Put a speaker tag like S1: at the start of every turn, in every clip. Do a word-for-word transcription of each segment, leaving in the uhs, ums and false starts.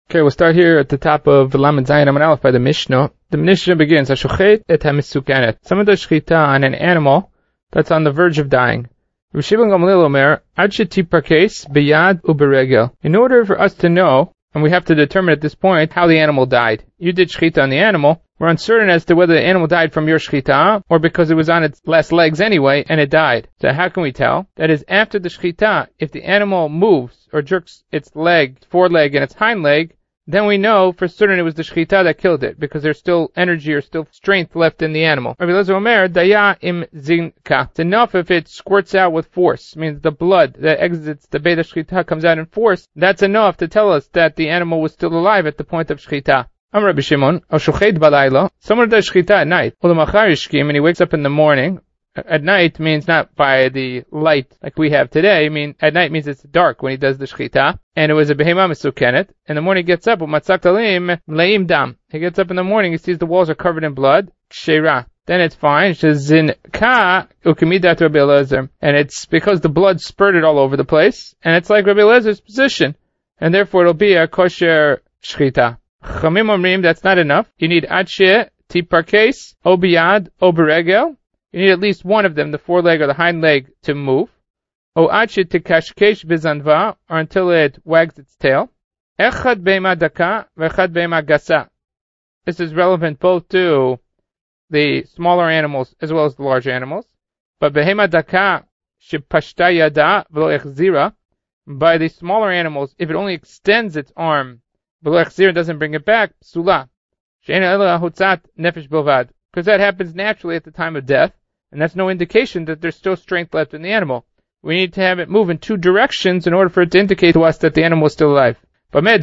S1: Okay, we'll start here at the top of Lamed Zayin Amud Aleph by the Mishnah. The Mishnah begins, Hashochet et hamisukenet. Someone does shchita on an animal that's on the verge of dying. Rav Shimon Gamliel Omer, Ad shetiparkes biyad uberegel. In order for us to know, and we have to determine at this point, how the animal died. You did shchita on the animal. We're uncertain as to whether the animal died from your shchita or because it was on its last legs anyway and it died. So how can we tell? That is, after the shchita, if the animal moves or jerks its leg, foreleg and its hind leg, then we know for certain it was the shchita that killed it, because there's still energy or still strength left in the animal. Rabbi Eliezer Omer, daya im zinka. It's enough if it squirts out with force, means the blood that exits the beit shchita comes out in force. That's enough to tell us that the animal was still alive at the point of shchita. I'm Rabbi Shimon, Oshochet balayla. Someone does shchita at night. Ulamachar yishkim, and he wakes up in the morning. At night means not by the light like we have today. I mean, at night means it's dark when he does the shchita. And it was a behema mesukenet. In the morning he gets up, umatzak talim leim dam. He gets up in the morning, he sees the walls are covered in blood. Kshera. Then it's fine. Shezinka ukemidat Rabbi Eliezer. And it's because the blood spurted all over the place. And it's like Rabbi Eliezer's position. And therefore it'll be a kosher shchita. Chamim omrim, that's not enough. You need adshe, tiparkes, obiyad, oberegel. You need at least one of them, the foreleg or the hind leg, to move. O adshe tekashkesh bizanva, or until it wags its tail. Echad beima daka, vechad beima gasa. This is relevant both to the smaller animals as well as the large animals. But behema daka shepashta yada v'lo echzira. By the smaller animals, if it only extends its arm, v'lo echzira doesn't bring it back, psula. She'ena ela hutzat nefesh bilvad. Because that happens naturally at the time of death, and that's no indication that there's still strength left in the animal. We need to have it move in two directions in order for it to indicate to us that the animal is still alive. That's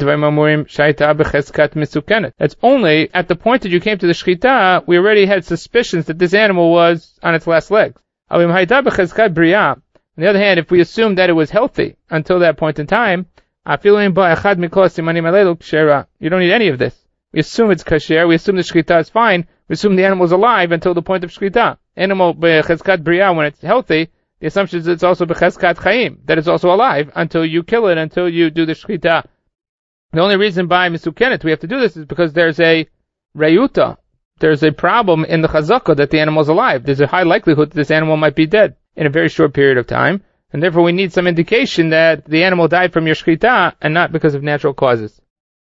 S1: only at the point that you came to the shchita, we already had suspicions that this animal was on its last legs. On the other hand, if we assume that it was healthy until that point in time, you don't need any of this. We assume it's kasher, we assume the shchita is fine, we assume the animal is alive until the point of shchita. Animal bechezkat bria, when it's healthy, the assumption is it's also bechezkat chaim, that it's also alive until you kill it, until you do the shchita. The only reason by misukenet we have to do this is because there's a reyuta, there's a problem in the chazakah that the animal is alive. There's a high likelihood that this animal might be dead in a very short period of time, and therefore we need some indication that the animal died from your shchita and not because of natural causes.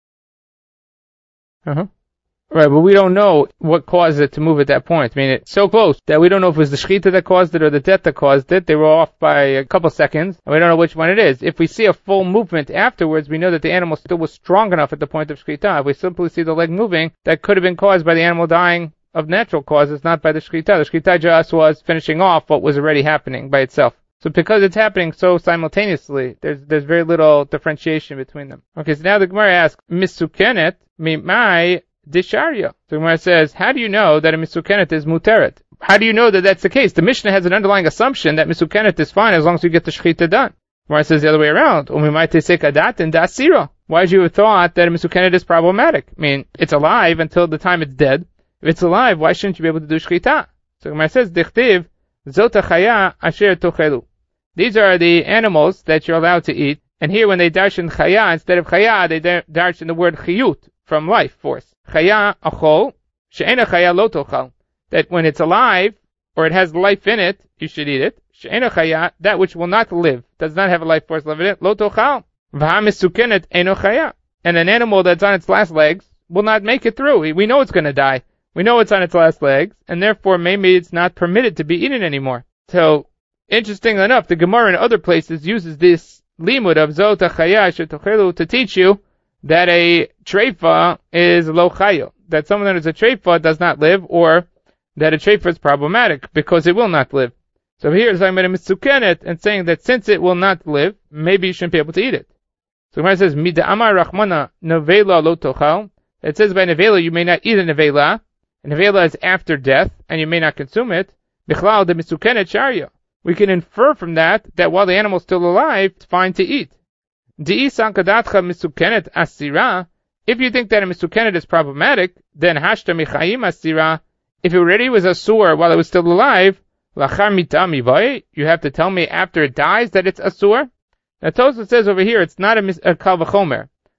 S1: Uh-huh. Right, but we don't know what caused it to move at that point. I mean, it's so close that we don't know if it was the shchita that caused it or the death that caused it. They were off by a couple seconds, and we don't know which one it is. If we see a full movement afterwards, we know that the animal still was strong enough at the point of shchita. If we simply see the leg moving, that could have been caused by the animal dying of natural causes, not by the shchita. The shchita just was finishing off what was already happening by itself. So because it's happening so simultaneously, there's there's very little differentiation between them. Okay, so now the Gemara asks, misukenet mimai disharya. So the Gemara says, how do you know that a misukenet is muteret? How do you know that that's the case? The Mishnah has an underlying assumption that misukenet is fine as long as you get the shchita done. The Gemara says the other way around. Umimai tesek adat and dasira. Why would you have thought that a misukenet is problematic? I mean, it's alive until the time it's dead. If it's alive, why shouldn't you be able to do shchita? So the Gemara says, dichtiv zot chaya asher tochelu. These are the animals that you're allowed to eat. And here when they darshan chaya, instead of chaya, they darshan the word chiyut, from life force. Chaya achol, she'ena chaya lo tochal. That when it's alive, or it has life in it, you should eat it. She'ena chaya, that which will not live, does not have a life force live in it, lo tochal. V'ha misukenet eno chaya. And an animal that's on its last legs will not make it through. We know it's going to die. We know it's on its last legs, and therefore maybe it's not permitted to be eaten anymore. So, interestingly enough, the Gemara in other places uses this limud of zot chaya shetochelu to teach you that a treifa is lo chayo, that someone that is a treifa does not live, or that a treifa is problematic because it will not live. So here is talking about a misukenet and saying that since it will not live, maybe you shouldn't be able to eat it. So when it says mida amar rachmana nevela lo tochal, it says by nevela you may not eat a nevela, and nevela is after death, and you may not consume it. Bichlal de misukenet sharia. We can infer from that that while the animal is still alive, it's fine to eat. Di'isankadatcha misukenet asira. If you think that a misukenet is problematic, then hashta michayim asira. If it already was asur while it was still alive, lachar mita mivai, you have to tell me after it dies that it's asur. Now Tosfos says over here it's not a, mis- a kal v'chomer.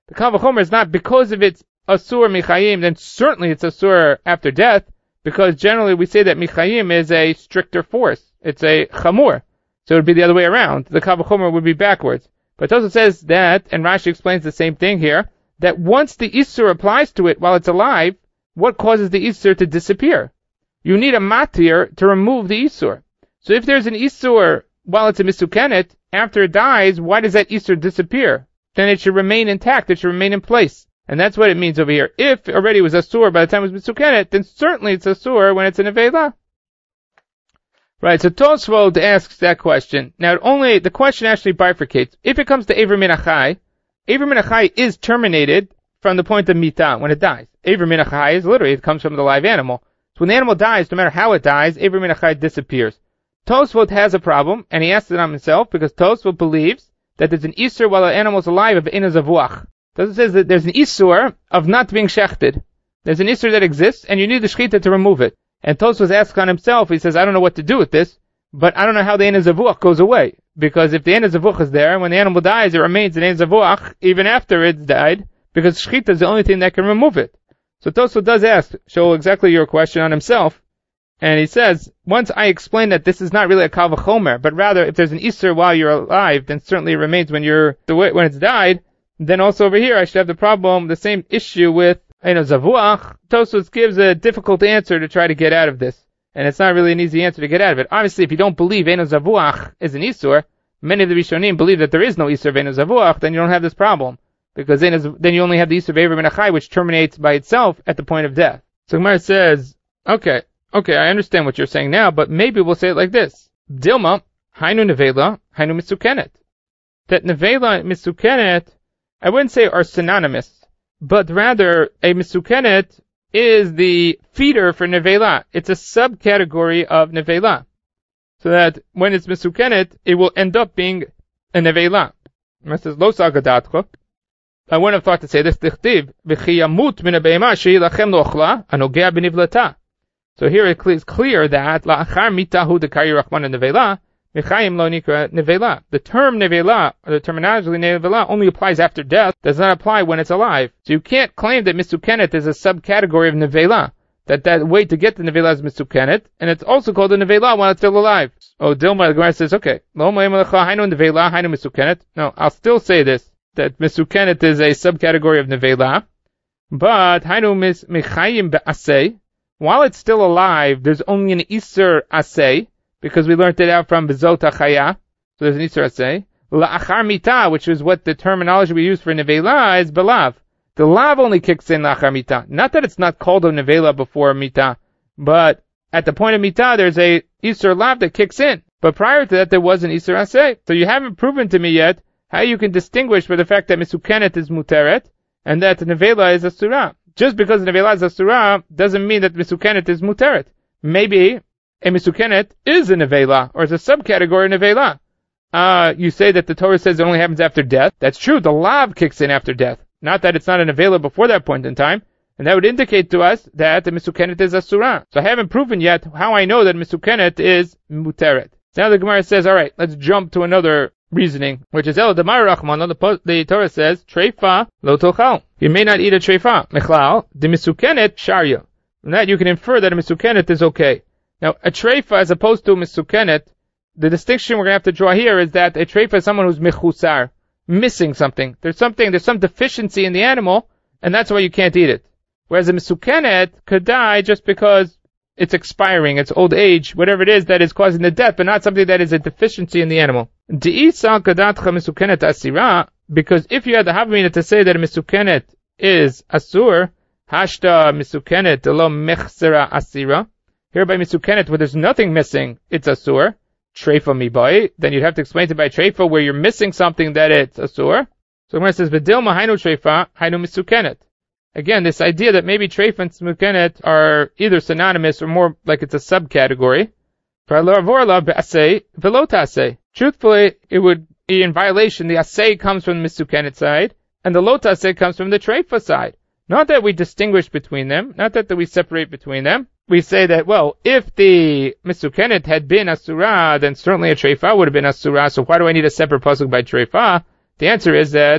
S1: The Kal V'chomer is not because of its Asur Michayim, then certainly it's Asur after death, because generally we say that Michayim is a stricter force. It's a Chamur. So it would be the other way around. The Kal V'chomer would be backwards. But Tosfos says that, and Rashi explains the same thing here, that once the Isur applies to it while it's alive, what causes the Isur to disappear? You need a matir to remove the Isur. So if there's an Isur while it's a Misukenet, after it dies, why does that Isur disappear? Then it should remain intact, it should remain in place. And that's what it means over here. If already was Asur by the time it was Misukenet, then certainly it's Asur when it's in a Nevela. Right, so Tosfos asks that question. Now, only the question actually bifurcates. If it comes to Eivor Min HaChai, Eivor Min HaChai is terminated from the point of Mita, when it dies. Eivor Min HaChai is literally, it comes from the live animal. So when the animal dies, no matter how it dies, Eivor Min HaChai disappears. Tosfos has a problem, and he asks it on himself, because Tosfos believes that there's an Isur while the animal is alive of Ina Zavuach. Tosfos says that there's an Isur of not being shechted. There's an Isur that exists, and you need the Shechita to remove it. And Tosfos asks on himself, he says, I don't know what to do with this, but I don't know how the Ein Zavuach goes away. Because if the Ein Zavuach is there, when the animal dies, it remains an Ein Zavuach, even after it's died, because Shechita is the only thing that can remove it. So Tosfos does ask, show exactly your question on himself, and he says, once I explain that this is not really a Kal V'chomer, but rather if there's an Isur while you're alive, then certainly it remains when you're, when it's died, then also over here I should have the problem, the same issue with Ein Zavuach. Tosfos gives a difficult answer to try to get out of this. And it's not really an easy answer to get out of it. Obviously, if you don't believe Ein Zavuach is an Isur, many of the Rishonim believe that there is no Isur of Ein Zavuach, then you don't have this problem. Because then you only have the Isur of Eivor Min HaChai, which terminates by itself at the point of death. So Gemara says, okay, okay, I understand what you're saying now, but maybe we'll say it like this. Dilma, Hainu Nevela, Hainu Misukenet. That Nevela and Misukenet, I wouldn't say are synonymous, but rather a Misukenet is the feeder for Nevela. It's a subcategory of Nevela. So that when it's Misukenet, it will end up being a Nevela. It says, Lo Sagadatcha. I wouldn't have thought to say this. Tichtiv, V'chi yamut min ha-be'ema she'ilachem lo'chla, anogea b'nivlata. So here it is clear that la'achar mitahu dekari rachman nevela, Mechayim lo nikra nevela. The term nevela, or the terminology nevela, only applies after death, does not apply when it's alive. So you can't claim that Misukenet is a subcategory of nevela. That that way to get the nevela is Misukenet, and it's also called a nevela while it's still alive. Oh, Dilma, the Gemara says, okay, lo ma'im lecha hainu nevela, hainu Misukenet. No, I'll still say this, that Misukenet is a subcategory of nevela, but hainu mechayim be'aseh, while it's still alive, there's only an Isur aseh, because we learned it out from Bezot HaChaya, so there's an Isur aseh. La'achar mita, which is what the terminology we use for nevela is belav. The lav only kicks in la'achar mita. Not that it's not called a nevela before mita, but at the point of mita, there's a Isur lav that kicks in. But prior to that, there was an Isur aseh. So you haven't proven to me yet how you can distinguish by the fact that Misukenet is muteret, and that nevela is asura. Just because nevela is asura doesn't mean that Misukenet is muteret. Maybe a Misukenet is a nevela, or is a subcategory of nevela. Uh, you say that the Torah says it only happens after death. That's true. The lav kicks in after death. Not that it's not a nevela before that point in time. And that would indicate to us that the Misukenet is asura. So I haven't proven yet how I know that Misukenet is muteret. Now the Gemara says, alright, let's jump to another reasoning, which is El Damar Rachman. The, the Torah says, Treifa lo tochal. You may not eat a treifa. Mechlal, the Misukenet sharya. From that you can infer that a Misukenet is okay. Now, a treifa as opposed to a Misukenet, the distinction we're going to have to draw here is that a treifa is someone who's mechusar, missing something. There's something, there's some deficiency in the animal, and that's why you can't eat it. Whereas a Misukenet could die just because it's expiring, it's old age, whatever it is that is causing the death, but not something that is a deficiency in the animal. Because if you had the Havamina to say that a Misukenet is asur, hashta Misukenet lo mechsera asira. Here by Misukenet, where there's nothing missing, it's asur. Treifa mibai. Then you'd have to explain it by treifa where you're missing something that it's asur. So when it says v'dilma hainu treifa, hainu Misukenet. Again, this idea that maybe treifa and Misukenet are either synonymous or more like it's a subcategory. Truthfully, it would be in violation. The asay comes from the Misukenet side, and the lot asay comes from the treifa side. Not that we distinguish between them, not that, that we separate between them. We say that, well, if the Misukenet had been asura, then certainly a treifa would have been asura, so why do I need a separate pasuk by treifa? The answer is that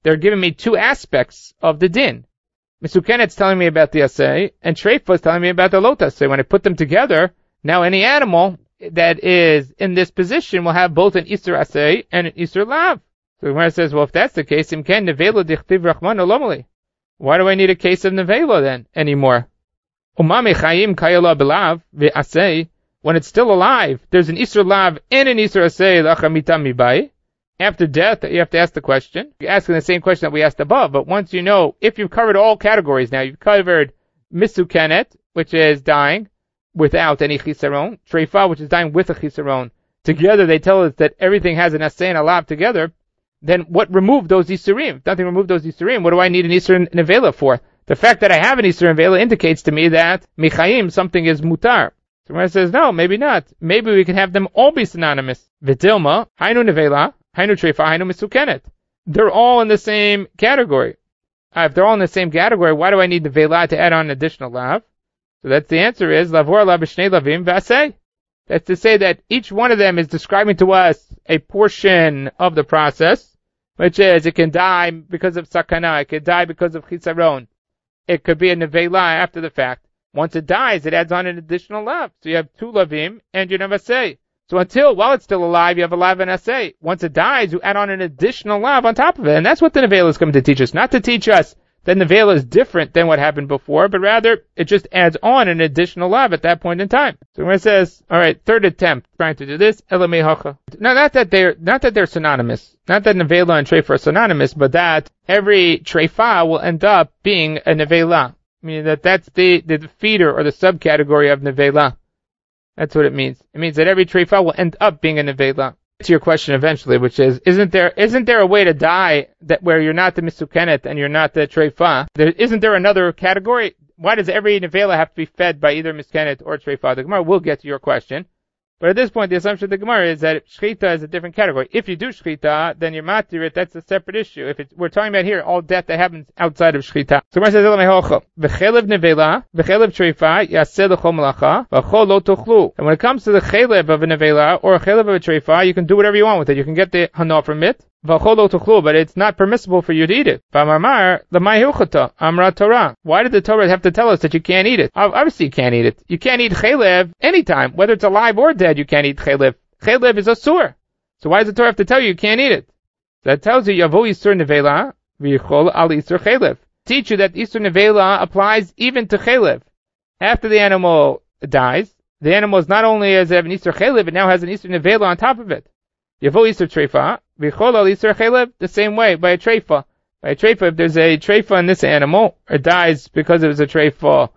S1: they're giving me two aspects of the din. Misukenet's telling me about the asay, and Treifa is telling me about the lot asay. When I put them together, now any animal that is in this position will have both an Isur asay and an Isur lav. So the Gemara says, well, if that's the case, imken nevela dichtiv rachman olomali. Why do I need a case of nevela then anymore? Umame chayim kayala belav ve'asay. When it's still alive, there's an Isur lav and an Isur asay lachamita mibai. After death, you have to ask the question. You're asking the same question that we asked above, but once you know, if you've covered all categories now, you've covered misukenet, which is dying without any chisaron, treifa, which is dying with a chisaron. Together, they tell us that everything has an asay and a lav together. Then what removed those isurim? If nothing removed those isurim. What do I need an isur nevela for? The fact that I have an isur nevela indicates to me that michayim, something is mutar. So when it says no, maybe not. Maybe we can have them all be synonymous. V'tilma, hainu nevela, hainu treifa, hainu misukenet. They're all in the same category. Uh, if they're all in the same category, why do I need the vela to add on an additional lav? So that's the answer is lavor lav b'shnei lavim v'aseh. That's to say that each one of them is describing to us a portion of the process, which is it can die because of sakana, it can die because of chisaron. It could be a nevela after the fact. Once it dies, it adds on an additional lav. So you have two lavim and you have asay. So until, while it's still alive, you have a lav and asay. Once it dies, you add on an additional lav on top of it. And that's what the nevela is coming to teach us. Not to teach us that nevela is different than what happened before, but rather it just adds on an additional lav at that point in time. So when it says, all right, third attempt trying to do this, elamei hacha. Now, not that they're not that they're synonymous, not that nevela and treifa are synonymous, but that every treifa will end up being a nevela, meaning that that's the the feeder or the subcategory of nevela. That's what it means. It means that every treifa will end up being a nevela. To your question eventually, which is, isn't there isn't there a way to die that where you're not the misukenet and you're not the treifa? There, isn't there another category? Why does every nevela have to be fed by either miskenet or treifa? The Gemara will get to your question. But at this point, the assumption of the Gemara is that shchita is a different category. If you do shchita, then you're matir it, that's a separate issue. If it's, we're talking about here, all death that happens outside of shchita. So Gemara says, v'chelev nevela, v'chelev treifa, yaseh l'chol malacha, v'chol lo tochlu. And when it comes to the chelev of a nevela, or a chelev of a treifa, you can do whatever you want with it. You can get the hana from it, v'chol lo tochlu, but it's not permissible for you to eat it. V'amar, l'may hilchata, amra Torah. Why did the Torah have to tell us that you can't eat it? Obviously you can't eat it. You can't eat chelev anytime, whether it's alive or dead. You can't eat chelev. Chelev is asur. So why does the Torah have to tell you you can't eat it? That tells you yavo isur nevela v'yichol al isur chelev. Teach you that isur nevela applies even to chelev. After the animal dies, the animal is not only has an isur chelev, it now has an isur nevela on top of it. Yavo isur treifa v'yichol al isur chelev. The same way by a treifa. By a treifa, if there's a treifa in this animal, it dies because it was a treifa,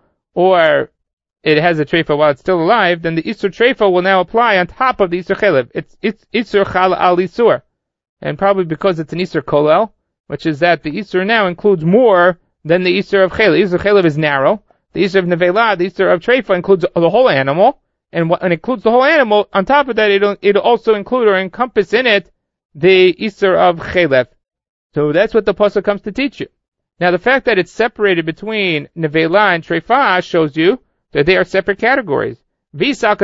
S1: or it has a treifa while it's still alive, then the Isur treifa will now apply on top of the Isur chelev. It's, it's Isur chal al Isur. And probably because it's an Isur kolel, which is that the Isur now includes more than the Isur of chelev. Isur chelev is narrow. The Isur of nevela, the Isur of treifa includes the whole animal. And what, and includes the whole animal, on top of that, it'll, it'll also include or encompass in it the Isur of chelev. So that's what the pasuk comes to teach you. Now the fact that it's separated between nevela and treifa shows you that they are separate categories. If you believe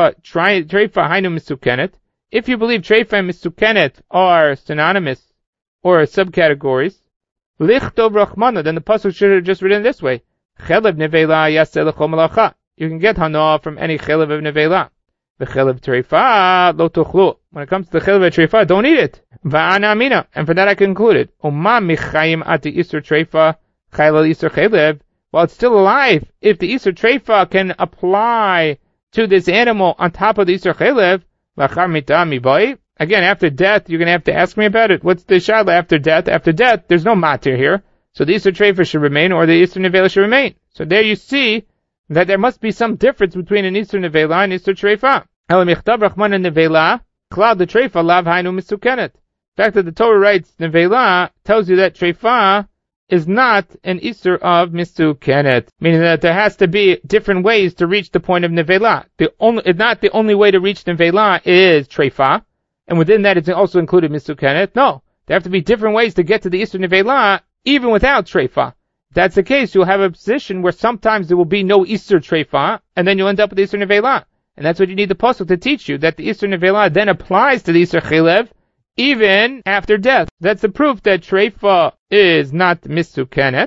S1: treifa and misukenet are synonymous or subcategories, lichtov rachmana, then the pasuk should have just written this way: chelev nevela yaseh l'chol malacha. You can get hana from any chelev of nevela. The chelev treifa lo tuchlu. When it comes to the chelev of treifa, don't eat it. Va'ana amina, and for that I concluded: Oma michayim ati isur treifa chayla isur chelev. While it's still alive, if the Isur treifa can apply to this animal on top of the Isur chelev, lachar mita mibai. Again, after death, you're going to have to ask me about it. What's the shayla after death? After death, there's no matir here. So the Isur treifa should remain, or the Isur nevela should remain. So there you see that there must be some difference between an Isur nevela and Isur treifa. El michtav rachman nevela, cloud the treifa, lav hainu misukenet. The fact that the Torah writes nevela tells you that treifa is not an Isur of misukenet, meaning that there has to be different ways to reach the point of nevela. The only, not the only way to reach nevela is treifa, and within that it's also included misukenet. No, there have to be different ways to get to the Isur nevela, even without treifa. If that's the case, you'll have a position where sometimes there will be no Isur treifa, and then you'll end up with the Isur nevela. And that's what you need the pasuk to teach you, that the Isur nevela then applies to the Isur chelev, even after death. That's the proof that treifa is not misukenet.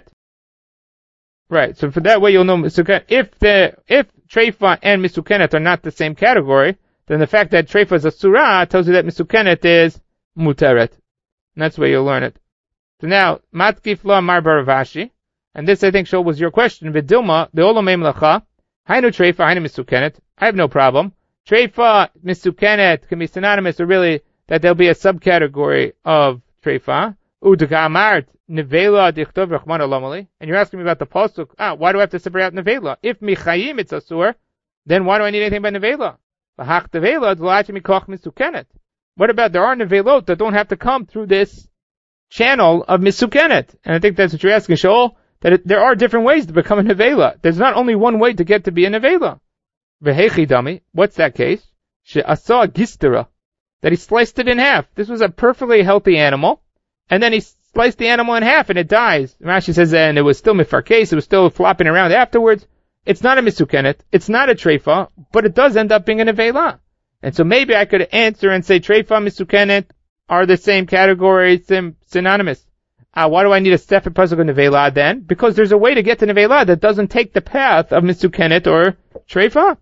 S1: Right, so for that way you'll know misukenet. If the, if treifa and misukenet are not the same category, then the fact that treifa is a surah tells you that misukenet is muteret. And that's where you'll learn it. So now, matkif lo amar bar Rav Ashi, and this I think Shul was your question, Vidilma, the olamei melacha, hainu treifa, hainu misukenet. I have no problem. Treifa, misukenet can be synonymous, or really that there'll be a subcategory of treifa. Udgamart nevela dichtov rachman alamali. And you're asking me about the pasuk. Ah, why do I have to separate out nevela? If michayim it's asur, then why do I need anything by nevela? V'hach nevela d'la'achim mikoch misukenet. What about there are nevelot that don't have to come through this channel of misukenet? And I think that's what you're asking, Shaul, that it, there are different ways to become a nevela. There's not only one way to get to be a nevela. V'hechi dami. What's that case? She'asa gistera. That he sliced it in half. This was a perfectly healthy animal, and then he sliced the animal in half and it dies. Rashi says, and it was still mifarkes, it was still flopping around afterwards. It's not a misukenet, it's not a treifa, but it does end up being a nevela. And so maybe I could answer and say treifa, misukenet are the same category, sim, synonymous. Uh, why do I need a separate pasuk of nevela then? Because there's a way to get to nevela that doesn't take the path of misukenet or treifa.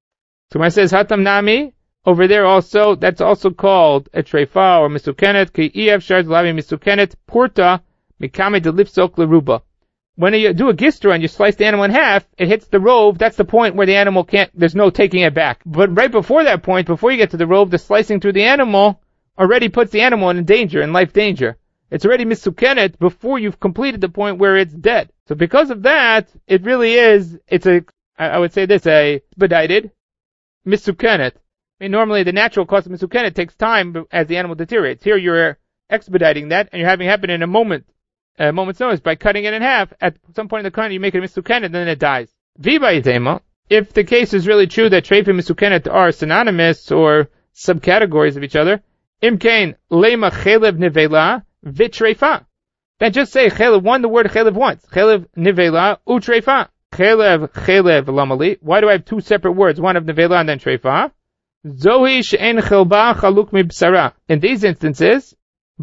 S1: So when it says hatam nami, over there also, that's also called a treifa or misukenet, ki ef shar lavi misukenet, purta, mikame de lipsok leruba. When you do a gistra and you slice the animal in half, it hits the rove, that's the point where the animal can't, there's no taking it back. But right before that point, before you get to the rove, the slicing through the animal already puts the animal in danger, in life danger. It's already misukenet before you've completed the point where it's dead. So because of that, it really is, it's a, I would say this, a expedited misukenet. I mean, normally the natural cost of misukenet takes time as the animal deteriorates. Here you're expediting that, and you're having it happen in a moment, a moment's notice, by cutting it in half. At some point in the current, you make it misukenet, and then it dies. Vibayitema, if the case is really true that treifa and misukenet are synonymous or subcategories of each other, imkain lema chelev nivela vitreifa. Then just say chelev, one, the word chelev once. Chelev nivela utreifa. Chelev chelev lamali. Why do I have two separate words, one of nivela and then treifa? Zohi she'en chelba chaluk mibsara. In these instances,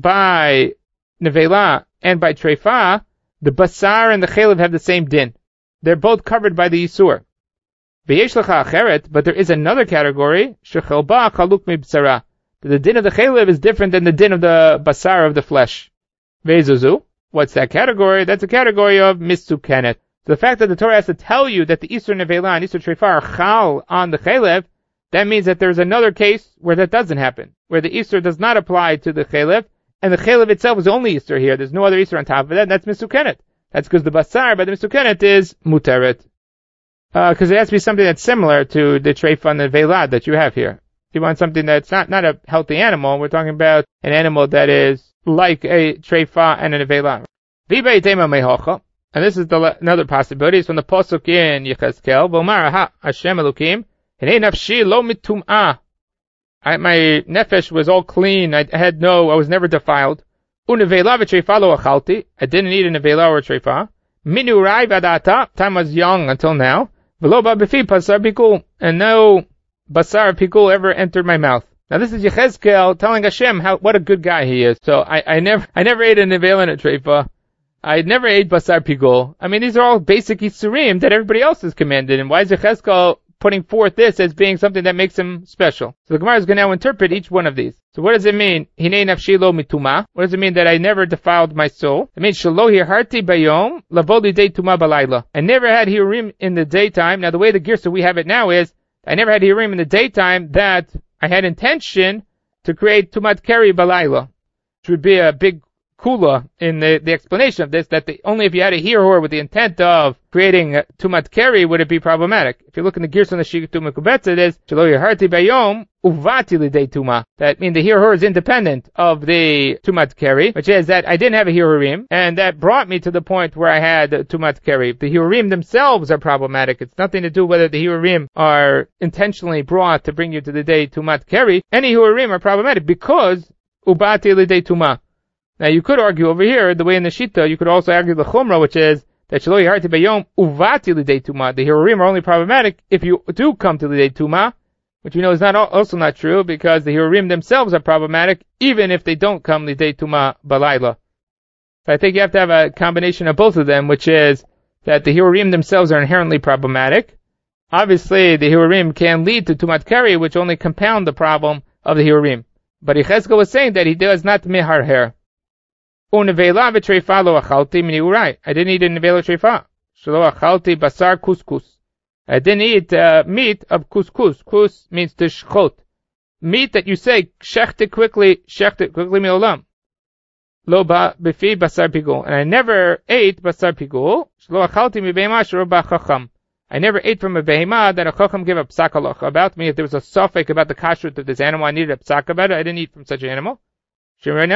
S1: by nevela and by treifa, the basar and the chelev have the same din. They're both covered by the yisur. V'yesh lecha acheret, but there is another category, shechelba chaluk mibsara. The din of the chelev is different than the din of the basar of the flesh. Ve'ezuzu, what's that category? That's a category of misukenet. So the fact that the Torah has to tell you that the isur nevela and isur treifa are chal on the chelev, that means that there's another case where that doesn't happen, where the Isur does not apply to the Chelev, and the Chelev itself is the only Isur here. There's no other Isur on top of that, and that's Misukenet. That's because the Basar by the Misukenet is Muteret. Because uh, it has to be something that's similar to the Treifa and the Velad that you have here. If you want something that's not, not a healthy animal, we're talking about an animal that is like a Treifa and a Velad. Viba Itema Mehocha, and this is the, another possibility. It's from the Posuk in Yechezkel, V'omar ha Hashem Elokim, Hinei nafshi lo mitum'ah. My nefesh was all clean. I had no, I was never defiled. Unevela v'treifa lo achalti. I didn't eat a nevela or a treifa. Minu rai v'adata. Time I was young until now. V'lo ba b'fi basar pikul. And no basar pikul ever entered my mouth. Now this is Yechezkel telling Hashem how, what a good guy he is. So I, I never, I never ate a nevela and a treifa. I never ate basar pikul. I mean, these are all basic isurim that everybody else is commanded. And why is Yechezkel putting forth this as being something that makes him special? So the Gemara is going to now interpret each one of these. So what does it mean? Hinei nafshi lo mituma. What does it mean that I never defiled my soul? It means shelo hirharti bayom lavo lidei tuma balayla. I never had hiurim in the daytime. Now the way the girsa we have it now is, I never had hiurim in the daytime that I had intention to create tumat keri balayla. Which would be a big kula in the, the explanation of this, that the, only if you had a hirhor with the intent of creating uh, tumat keri would it be problematic. If you look in the Girsa on the Shikitu Mekubetz, it is shelo yiharti bayom uvati lidei tuma. That means the hirhor is independent of the tumat keri, which is that I didn't have a hirurim, and that brought me to the point where I had uh, tumat keri. The hirurim themselves are problematic. It's nothing to do whether the hirurim are intentionally brought to bring you to the day tumat keri. Any hirurim are problematic because ubati lidei tuma. Now you could argue over here, the way in the Shita, you could also argue the Chumrah, which is that shelo yiharti bayom uvati lidei tuma. The hirurim are only problematic if you do come to lidei tuma, which we know is not also not true because the Hirurim themselves are problematic, even if they don't come Lidei Tuma Balayla. So I think you have to have a combination of both of them, which is that the Hirurim themselves are inherently problematic. Obviously, the Hirurim can lead to Tumat Keri, which only compound the problem of the Hirurim. But Yechezkel was saying that he does not meharher. Unevela v'treifa lo achalti miniurai. I didn't eat a nevela treifa. Shelo achalti basar couscous. I didn't eat uh, meat of couscous. Kus means to shchot. Meat that you say, shecht it quickly, shecht it quickly mi'olam. Lo ba befi basar pigul. And I never ate basar pigul. Shelo achalti mi behema shelo ba chacham. I never ate from a behema that a chacham gave a psak halacha about me. If there was a suffix about the kashrut of this animal, I needed a psak about it. I didn't eat from such an animal. I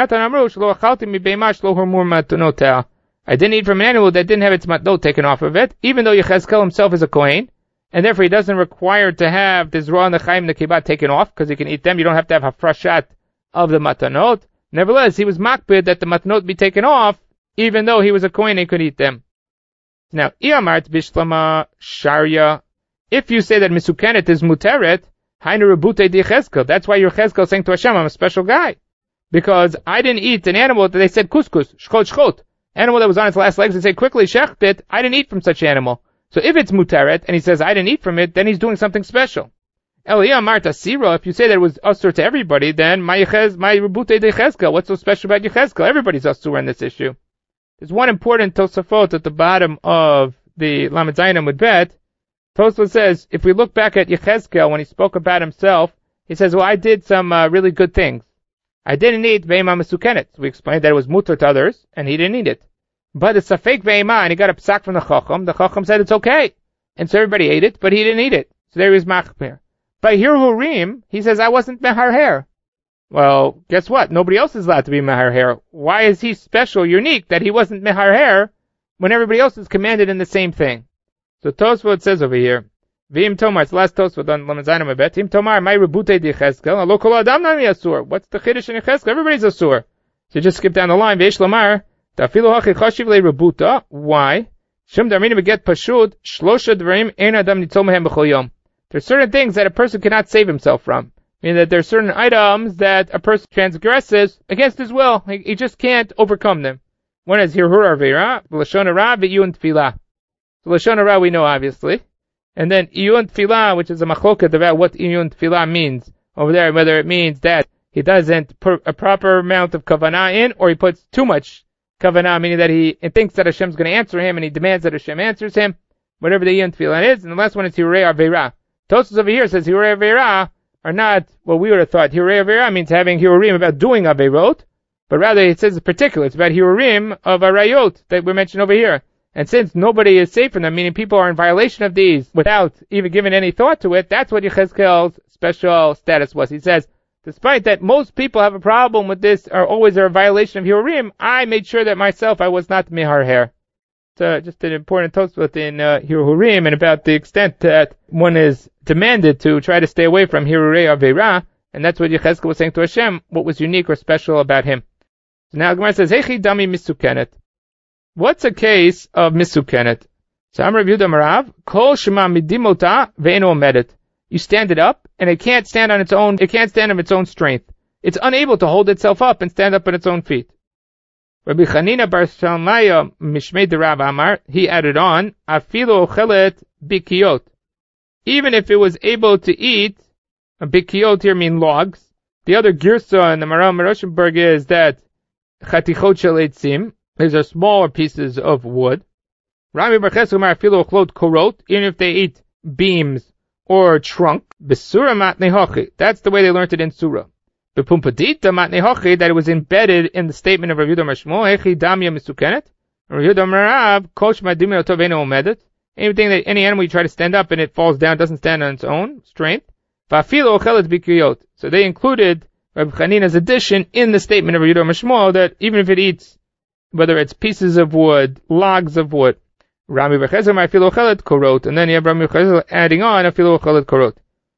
S1: didn't eat from an animal that didn't have its matnot taken off of it, even though Yechezkel himself is a kohen, and therefore he doesn't require to have the zrua and the chaim and the kibbut taken off, because he can eat them. You don't have to have hafrashat of the matanot. Nevertheless, he was makbid that the matanot be taken off, even though he was a kohen and could eat them. Now, Iyamart bishlama sharia. If you say that misukenet is muteret, hainu rebute di Yechezkel. That's why your Yechezkel saying to Hashem, I'm a special guy. Because I didn't eat an animal that they said couscous, shchot shchot. Animal that was on its last legs, they say quickly shecht it. I didn't eat from such animal. So if it's muteret, and he says I didn't eat from it, then he's doing something special. Eliyah Marta Sira, if you say that it was usur to everybody, then my yechez, my rebute de Yechezkel. What's so special about Yechezkel? Everybody's usur in this issue. There's one important Tosafot at the bottom of the Lamed Zayin with bet. Tosafot says, if we look back at Yechezkel when he spoke about himself, he says, well, I did some uh, really good things. I didn't eat Ve'ema Mesukenet. We explained that it was mutter to others, and he didn't eat it. But it's a fake Ve'ema, and he got a psak from the Chacham. The Chacham said it's okay. And so everybody ate it, but he didn't eat it. So there he was machmir. By Hirurim, he says, I wasn't meharher. Well, guess what? Nobody else is allowed to be meharher. Why is he special, unique, that he wasn't meharher when everybody else is commanded in the same thing? So Tosfot says over here, V'im Tomar, it's the last Tosfot on Lamed Zayin Mebet, V'im Tomar, my rebute di Yechezkel, alo kol adam nami asur. What's the chiddush in Yechezkel? Everybody's asur. So just skip down the line, V'yesh lamar, ta'filu hachi chashiv le rebuta. Why? Shum darmina beget pashut, shlosha dvarim ein adam nitzol mehem b'chol yom. There's certain things that a person cannot save himself from. Meaning that there are certain items that a person transgresses against his will. He, he just can't overcome them. One is hirhur arvera, l'shon hara, v'iyun tefillah. So l'shon hara we know obviously. And then iyun tefillah, which is a machloket about what iyun tefillah means over there, whether it means that he doesn't put a proper amount of kavanah in, or he puts too much kavanah, meaning that he thinks that Hashem's going to answer him, and he demands that Hashem answers him, whatever the iyun tefillah is. And the last one is hirei arvera. Tosfos over here says hirei arvera are not what we would have thought. Hirei arvera means having hirurim about doing averot, but rather it says in particular, it's about hirurim of arayot that we mentioned over here. And since nobody is safe from them, meaning people are in violation of these without even giving any thought to it, that's what Yechezkel's special status was. He says, despite that most people have a problem with this, are always a violation of hirurim, I made sure that myself I was not meharher. So just an important tosfot in uh, hirurim, and about the extent that one is demanded to try to stay away from hirurei avera, and that's what Yechezkel was saying to Hashem, what was unique or special about him. So now Gemara says, Hechi dami misukenet. What's a case of misukenet? So I'm reviewed Amarav, kol shema midimota ve'eno omedet. You stand it up, and it can't stand on its own, it can't stand on its own strength. It's unable to hold itself up and stand up on its own feet. Rabbi Chanina bar Shalmaya mishmei de Rav Amar, he added on, afilo ochelet bikiyot. Even if it was able to eat, a bikiyot here mean logs. The other girsa in the Maram Roshenberg is that chatichot shel etzim, these are smaller pieces of wood. Rami bar Chesed Amar afilo ochlot korot, even if they eat beams or trunk, besura matnei hochi. That's the way they learned it in Surah. Bepumpadita matnei hochi, that it was embedded in the statement of Rav Yehuda Mashmo, hechi damya misukenet. Rav Yehuda Marav, kol shema dimya otov eno omedet. Anything that any animal you try to stand up and it falls down, doesn't stand on its own strength. Va'afilo ochelet bikiyot. So they included Rabbi Chanina's addition in the statement of Rav Yehuda Mashmo that even if it eats, whether it's pieces of wood, logs of wood, Rami Bechezem afilo ochelet korot, and then you have Rami Bechezem adding on afilo ochelet korot.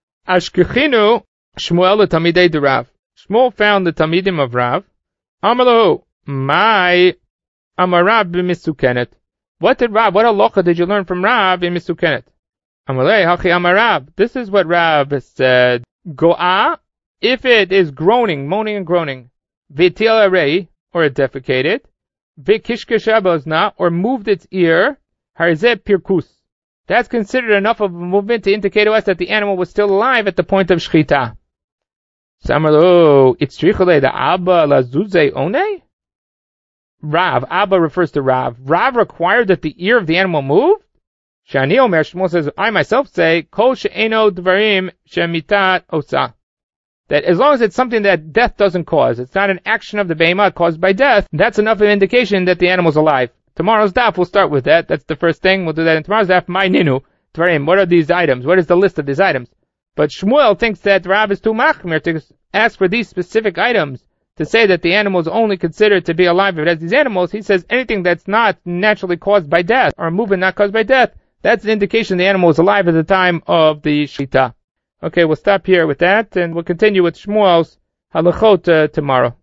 S1: Ashkechinu Shmuel the Tamidei de Rav. Shmuel found the Tamidim of Rav. Amalahu, my Amarav b'misukenet. What did Rav, what halacha did you learn from Rav in Misukenet? Amalei hachi amarav. This is what Rav said. Go'a, if it is groaning, moaning and groaning, v'til arei, or it defecated, v'kishkesha bozna, or moved its ear, harizeh pirkus. That's considered enough of a movement to indicate to us that the animal was still alive at the point of shchita. Samarlo, it's trichole the Abba lazuze one? Rav, Abba refers to Rav. Rav required that the ear of the animal move? Shani Omer, Shmuel says, I myself say, Kol she'eno dvarim shemitat osa. That as long as it's something that death doesn't cause, it's not an action of the behemoth caused by death, that's enough of an indication that the animal's alive. Tomorrow's daf, we'll start with that. That's the first thing. We'll do that in tomorrow's daf. My ninu, dvarim. What are these items? What is the list of these items? But Shmuel thinks that Rav is too machmir to ask for these specific items to say that the animal is only considered to be alive if it has these animals. He says anything that's not naturally caused by death, or a movement not caused by death, that's an indication the animal is alive at the time of the shchita. Okay, we'll stop here with that, and we'll continue with Shmuel's halachot uh, tomorrow.